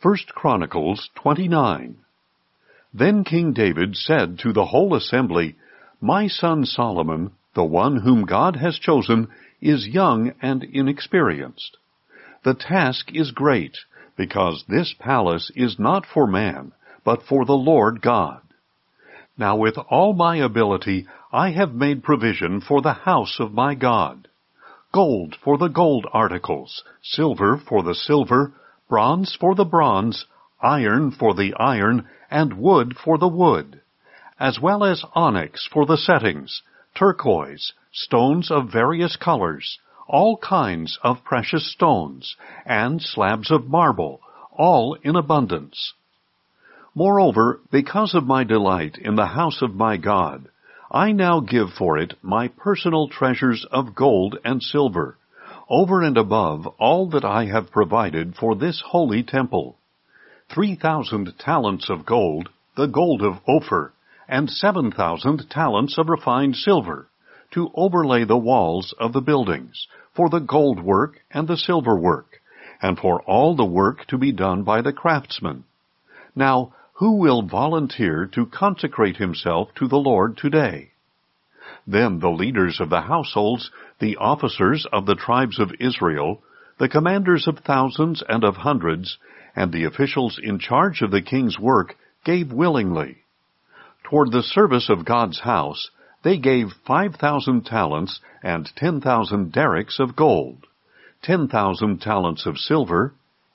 1 Chronicles 29. Then King David said to the whole assembly, My son Solomon, the one whom God has chosen, is young and inexperienced. The task is great, because this palace is not for man, but for the Lord God. Now with all my ability I have made provision for the house of my God. Gold for the gold articles, silver for the silver, bronze for the bronze, iron for the iron, and wood for the wood, as well as onyx for the settings, turquoise, stones of various colors, all kinds of precious stones, and slabs of marble, all in abundance. Moreover, because of my delight in the house of my God, I now give for it my personal treasures of gold and silver, over and above all that I have provided for this holy temple. 3,000 talents of gold, the gold of Ophir, and 7,000 talents of refined silver, to overlay the walls of the buildings, for the gold work and the silver work, and for all the work to be done by the craftsmen. Now, who will volunteer to consecrate himself to the Lord today? Then the leaders of the households, the officers of the tribes of Israel, the commanders of thousands and of hundreds, and the officials in charge of the king's work gave willingly. Toward the service of God's house, they gave 5,000 talents and 10,000 derricks of gold, 10,000 talents of silver,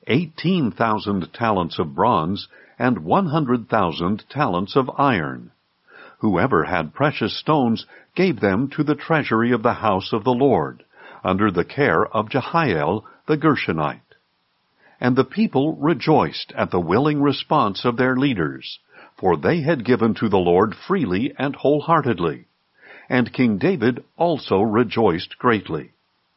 18,000 talents of bronze, and 100,000 talents of iron. Whoever had precious stones gave them to the treasury of the house of the Lord, under the care of Jehiel the Gershonite. And the people rejoiced at the willing response of their leaders, for they had given to the Lord freely and wholeheartedly. And King David also rejoiced greatly.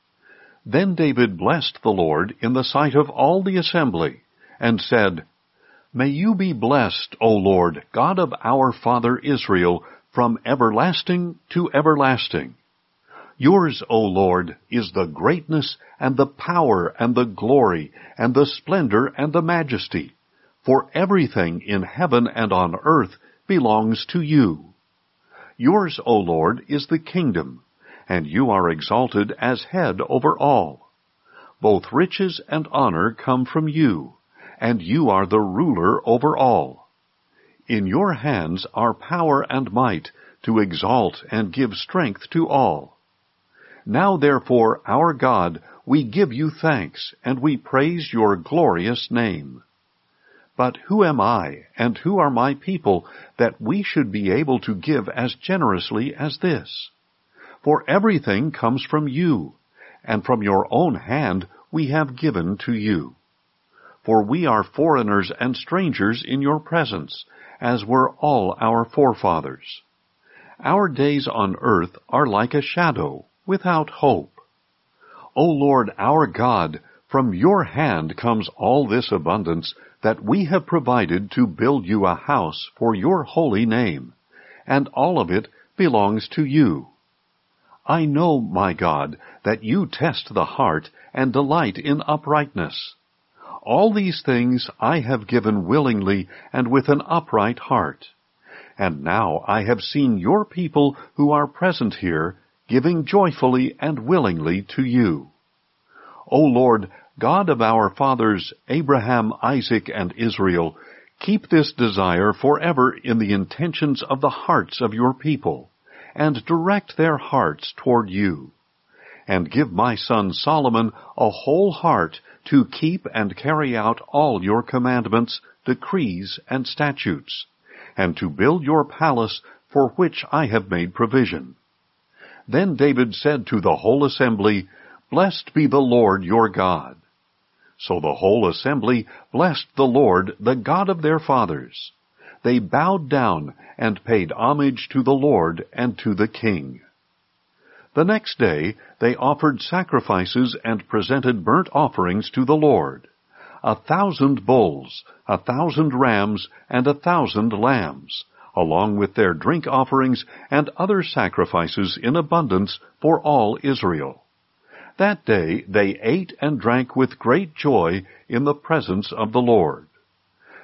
Then David blessed the Lord in the sight of all the assembly, and said, May you be blessed, O Lord, God of our father Israel, from everlasting to everlasting. Yours, O Lord, is the greatness and the power and the glory and the splendor and the majesty, for everything in heaven and on earth belongs to you. Yours, O Lord, is the kingdom, and you are exalted as head over all. Both riches and honor come from you, and you are the ruler over all. In your hands are power and might to exalt and give strength to all. Now therefore, our God, we give you thanks, and we praise your glorious name. But who am I, and who are my people, that we should be able to give as generously as this? For everything comes from you, and from your own hand we have given to you. For we are foreigners and strangers in your presence, as were all our forefathers. Our days on earth are like a shadow, without hope. O Lord our God, from your hand comes all this abundance that we have provided to build you a house for your holy name, and all of it belongs to you. I know, my God, that you test the heart and delight in uprightness. All these things I have given willingly and with an upright heart. And now I have seen your people who are present here, giving joyfully and willingly to you. O Lord, God of our fathers, Abraham, Isaac, and Israel, keep this desire forever in the intentions of the hearts of your people, and direct their hearts toward you. And give my son Solomon a whole heart to keep and carry out all your commandments, decrees, and statutes, and to build your palace for which I have made provision. Then David said to the whole assembly, Blessed be the Lord your God. So the whole assembly blessed the Lord, the God of their fathers. They bowed down and paid homage to the Lord and to the king. The next day they offered sacrifices and presented burnt offerings to the Lord, 1,000 bulls, 1,000 rams, and 1,000 lambs, along with their drink offerings and other sacrifices in abundance for all Israel. That day they ate and drank with great joy in the presence of the Lord.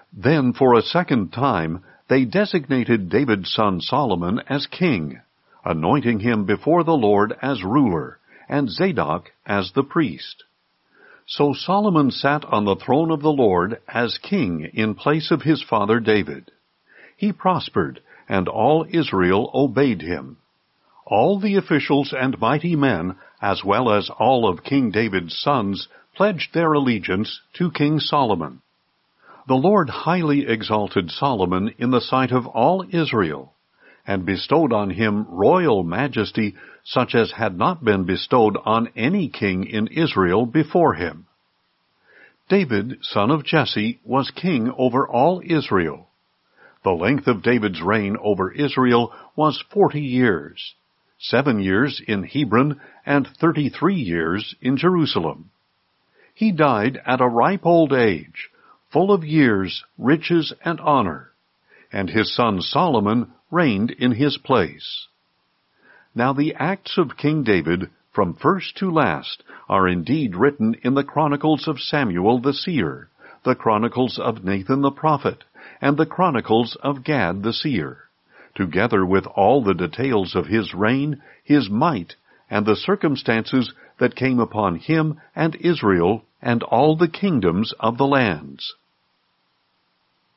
Then for a second time they designated David's son Solomon as king, anointing him before the Lord as ruler, and Zadok as the priest. So Solomon sat on the throne of the Lord as king in place of his father David. He prospered, and all Israel obeyed him. All the officials and mighty men, as well as all of King David's sons, pledged their allegiance to King Solomon. The Lord highly exalted Solomon in the sight of all Israel, and bestowed on him royal majesty such as had not been bestowed on any king in Israel before him. David, son of Jesse, was king over all Israel. The length of David's reign over Israel was 40 years, 7 years in Hebron and 33 years in Jerusalem. He died at a ripe old age, full of years, riches, and honor, and his son Solomon reigned in his place. Now the acts of King David, from first to last, are indeed written in the chronicles of Samuel the seer, the chronicles of Nathan the prophet, and the chronicles of Gad the seer, together with all the details of his reign, his might, and the circumstances that came upon him and Israel and all the kingdoms of the lands.